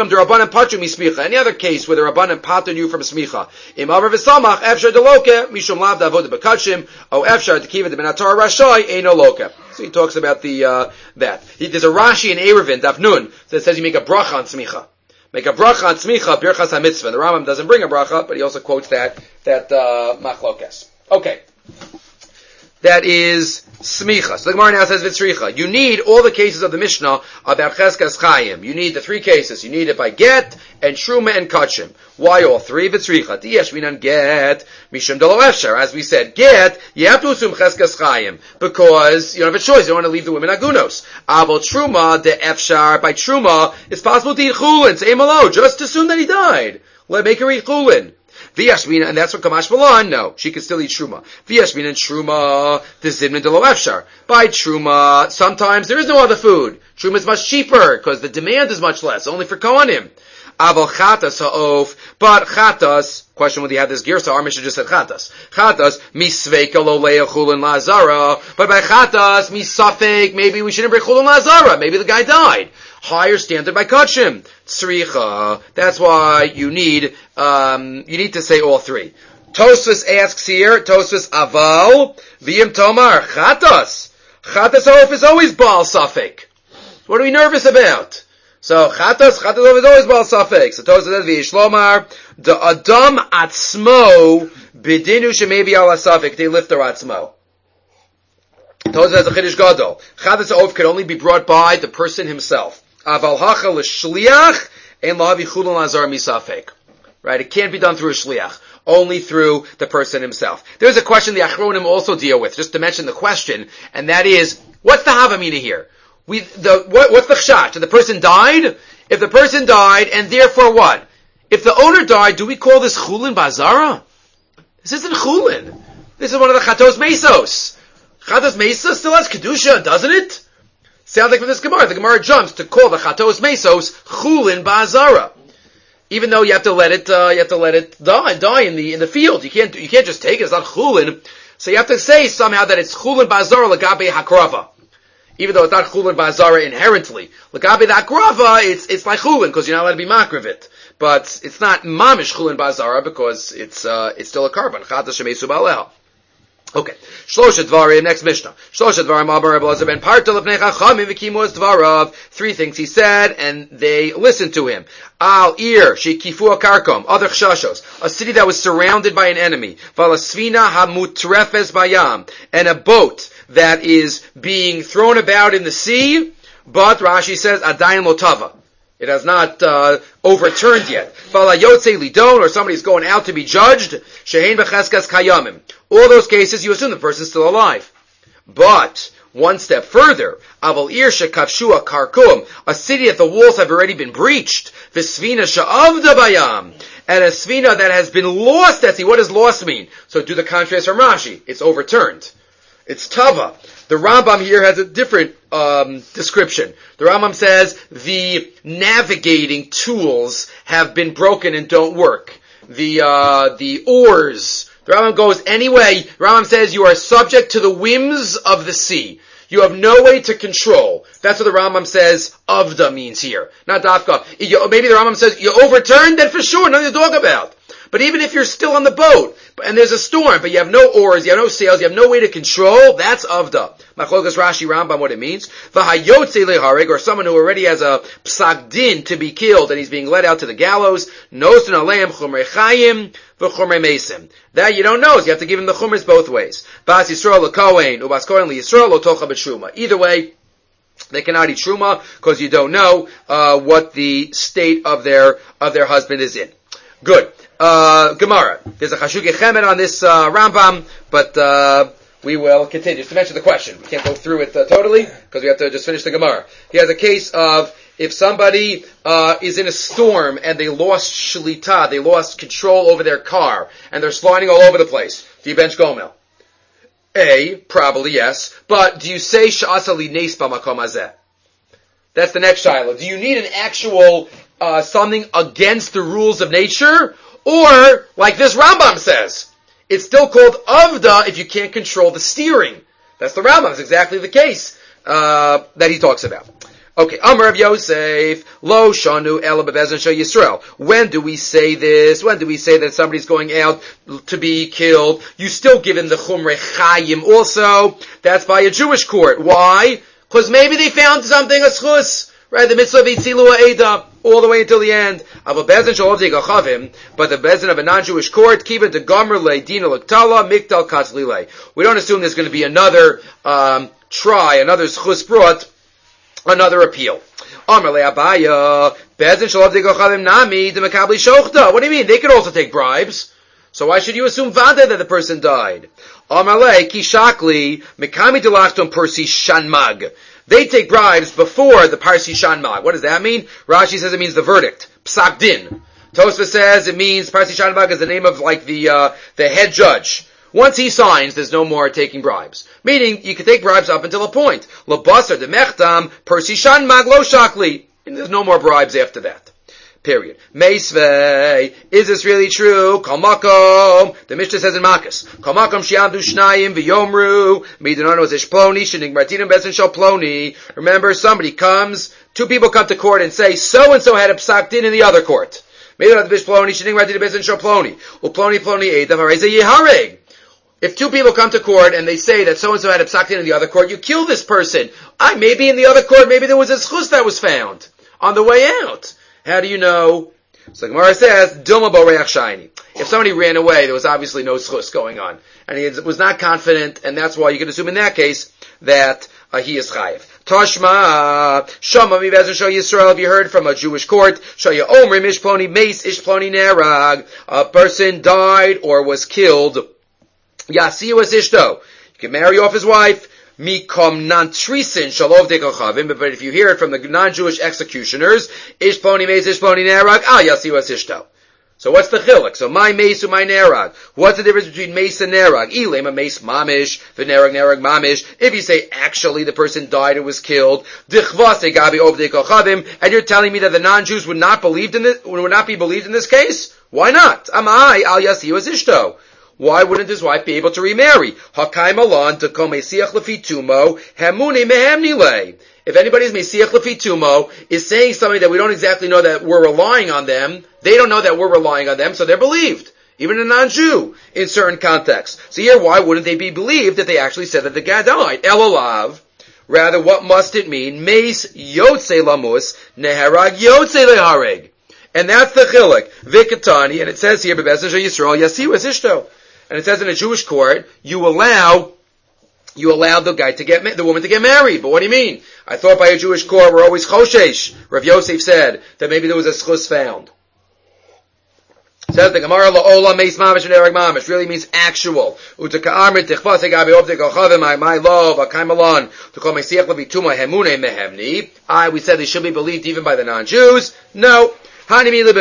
case where the Rabbanan pater you from smicha. Im avar v'samach efshar deloke mishum lav da'avoda b'kachim o efshar tekiva de benatar rashai eino loke. So he talks about the that. There's a Rashi in Eruvin Daf Nun that says you make a bracha on smicha. Make a bracha on smicha birchas hamitzvah. The Rambam doesn't bring a bracha, but he also quotes that machlokes. Okay. That is smicha. So the Gemara now says vitzricha. You need all the cases of the Mishnah about cheskas chayim. You need the three cases. You need it by get and truma and kachim. Why all three? Vitzricha. Diyesh minan get mishum delo efshar. As we said, get you have to assume cheskas chayim because you don't have a choice. You don't want to leave the women agunos. Avol truma de efshar. By truma, it's possible to eat chulin. Say malo. Just assume that he died. Make her eat chulin. V'yashmina, and that's what Kamash Malan, no, she can still eat Truma. V'yashmina and Truma, the Zimna de lo efshar. By Truma, sometimes there is no other food. Truma is much cheaper, because the demand is much less, only for Kohanim. Aval Chatas ha'of, but Chatas, question would you have this Girsa, our Mishnah just said Chatas. Chatas, misveika lo le'el chulin la'azara, but by Chatas, misafek, maybe we shouldn't bring chulin la'azara, maybe the guy died. Higher standard by Kachim. Tzricha. That's why you need to say all three. Tosfos asks here, Tosfos aval, v'yim tomar, chatas. Chatas oaf is always Baal Safek. What are we nervous about? So, chatas oaf is always Baal Safek. So Tosfos says, v'yishlomar, the adam atzmo, bidinu shemebi ala Safek, they lift their atzmo. Tosfos has a chiddush gadol. Chatas oaf can only be brought by the person himself. Aval hacha l'shliach and lahavi chulin lazar misafek. Right? It can't be done through a shliach. Only through the person himself. There's a question the Achronim also deal with, just to mention the question, and that is, what's the havamina here? What's the chshash? Did the person died? If the person died, and therefore what? If the owner died, do we call this chulin bazara? This isn't chulin. This is one of the chatos mesos. Chatos mesos still has kedusha, doesn't it? Sounds like from this Gemara, the Gemara jumps to call the Chatos Mesos Chulin Ba'azara. Even though you have to let it die in the field. You can't just take it, it's not Chulin. So you have to say somehow that it's Chulin Ba'azara Lagabe Hakrava. Even though it's not Chulin Ba'azara inherently. Lagabe the Hakrava, it's like Chulin, because you're not allowed to be makriv it. But it's not Mamish Chulin Ba'azara, because it's still a carbon. Chatos Shemesu Ba'aleha. Okay. Shlosha Dvarim, next Mishnah. Shlosha Dvarim, Amar Rabbi Elazar ben Parta lefnei Chachamim v'kimu es Dvarav. Three things he said, and they listened to him. Al Ir, shekifu akarkom, other chshashos. A city that was surrounded by an enemy. Valasvina hamutrefes bayam. And a boat that is being thrown about in the sea, but Rashi says, Adayin lotava. It has not overturned yet. Fala yotze lidon, or somebody's going out to be judged. Shehein b'cheskas kayamim. All those cases, you assume the person's still alive. But one step further, aval ir shekavshua karkum, a city that the walls have already been breached. V'svina sha'avda bayam, and a svina that has been lost at sea. What does lost mean? So do the contrast from Rashi. It's overturned. It's tava. The Rambam here has a different description. The Rambam says the navigating tools have been broken and don't work. The oars. The Rambam goes anyway. The Rambam says you are subject to the whims of the sea. You have no way to control. That's what the Rambam says avda means here. Not dafka. Maybe the Rambam says you overturned, then for sure, nothing to talk about. But even if you're still on the boat, and there's a storm, but you have no oars, you have no sails, you have no way to control, that's avda. Machlokas Rashi Rambam, what it means. V'hayotze leharig, or someone who already has a psak din to be killed, and he's being led out to the gallows. Nosen aleim chumrei chayim v'chumrei mesim. That you don't know, so you have to give him the chumras both ways. Bas Yisrael l'kohen, ubas kohen liYisrael lo tocha b'truma. Either way, they cannot eat truma, because you don't know, what the state of their husband is in. Good. Gemara. There's a Chashukei Chemed on this Rambam, but we will continue. Just to mention the question. We can't go through it totally, because we have to just finish the Gemara. He has a case of if somebody is in a storm and they lost shlita, they lost control over their car, and they're sliding all over the place. Do you bench Gomel? A, probably yes. But do you say Sha'asa li neis b'makom hazeh? That's the next shiloh. Do you need an actual something against the rules of nature? Or, like this Rambam says, it's still called avda if you can't control the steering. That's the Rambam. It's exactly the case that he talks about. Okay, Amar of Yosef, Lo Shanu Ela Bebezin Shal Yisrael. When do we say this? When do we say that somebody's going out to be killed? You still give him the Chumrei Chayim also. That's by a Jewish court. Why? Because maybe they found something, a schus, right? The mitzvah of Eitzilu Ha'eda, all the way until the end. But the bezin of a non-Jewish court, kiva de gomer le dina l'ktala miktal katzlile. We don't assume there's going to be another try, another schus brought, another appeal. Amar le Abaya, bezin shalov de gochavim nami de mekabli shochta. What do you mean? They could also take bribes. So why should you assume vada that the person died? Amar le kishakli mekami delachton persi shanmag. They take bribes before the Parsi Shanmag. What does that mean? Rashi says it means the verdict. Psak din. Tosfos says it means Parsi Shanmag is the name of like the head judge. Once he signs, there's no more taking bribes. Meaning, you can take bribes up until a point. Labasar de mechtam, Parsi Shanmag lo shakli. And there's no more bribes after that. Period. Meisvei, is this really true? Kol makom, the Mishnah says in Makos, Kol makom shiamdu shnayim v'yomru, midinano zish ploni, shening martinim besin shal ploni. Remember, somebody comes, two people come to court and say, so-and-so had a psak din in the other court. Midinano zish ploni, shening martinim besin shal ploni. Uploni ploni edav hareze yihareg. If two people come to court and they say that so-and-so had a psak din in the other court, you kill this person. Maybe in the other court, maybe there was a schus that was found on the way out. How do you know? So the Gemara says, Dilma boreach shayni. If somebody ran away, there was obviously no schus going on. And he was not confident, and that's why you can assume in that case that he is chayiv. Tashma, Shama mi bezin shal Yisrael, have you heard from a Jewish court? Shaya omrim ish ploni meis ish ploni nerag. A person died or was killed. Yasiu es ishto. You can marry off his wife. Mikom nantrisin shalov dekochavim, but if you hear it from the non-Jewish executioners, ish ploni meis ish ploni nerag, al yasiu es ishto. So what's the chiluk? So my meis u my nerag. What's the difference between meis and nerag? Ilema meis mamish, v'nerag nerag mamish. If you say actually the person died or was killed, dichvase gabi ov dekochavim, and you're telling me that the non-Jews would not be believed in this case? Why not? Amai al yasiu es ishto. Why wouldn't his wife be able to remarry? Hakaim alon to kol mesiach lefi tumo hamuni mehemnile. If anybody's mesiach lefi tumo is saying something that we don't exactly know that we're relying on them, they don't know that we're relying on them, so they're believed. Even a non-Jew in certain contexts. So here, why wouldn't they be believed that they actually said that the guy died? Elolav. Rather, what must it mean? Meis yotze lamus neharag yotze lehareg. And that's the chiluk. Vikatani, and it says here, Bebezin shel Yisrael yasiu es ishto. And it says in a Jewish court, you allow the woman to get married. But what do you mean? I thought by a Jewish court we're always choshesh. Rav Yosef said that maybe there was a schus found. Says the Gemara la'ola meis mamish and ereg mamish really means actual. Utaka amrit tichvase gabi ovdek ochavim my love akaimalon to call mesiach levituma hemune mehemni. We said they should be believed even by the non-Jews. No. We would believe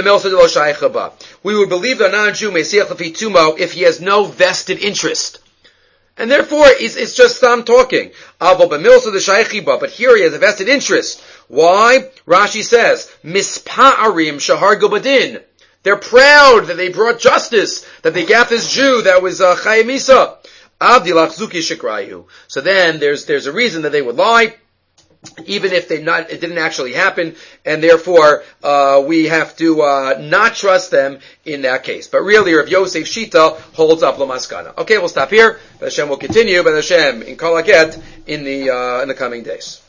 the non-Jew Mesiach Lefi Tumo if he has no vested interest. And therefore, it's just some talking. But here he has a vested interest. Why? Rashi says, Mispa'arim Shahar Gubadin. They're proud that they brought justice, that they got this Jew that was Chayim Isa. Avdilach Zuki Shikrayu. So then there's a reason that they would lie, even if it didn't actually happen, and therefore we have to not trust them in that case. But really, Rav Yosef Shita holds up Lamaskana. Okay, we'll stop here. Hashem will continue, but Hashem in Kol Haget in the coming days.